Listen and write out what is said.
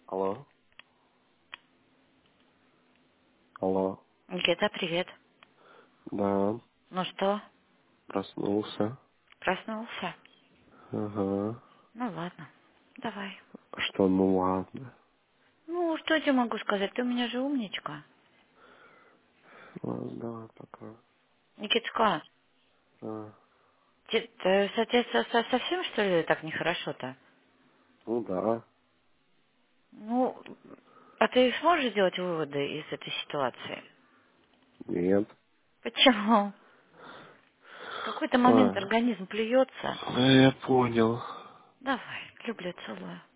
Алло, алло, Никита, привет. да, Ну что, проснулся. проснулся? Ага. Ну ладно, давай. Что, ну ладно. Ну, что я тебе могу сказать? Ты у меня же умничка. Ладно, давай, пока. Никитка, А, соответственно, совсем, что ли, так нехорошо-то? ну да, Ну, а ты сможешь сделать выводы из этой ситуации? нет. Почему? В какой-то момент А, организм плюется. я понял. Давай, люблю, целую.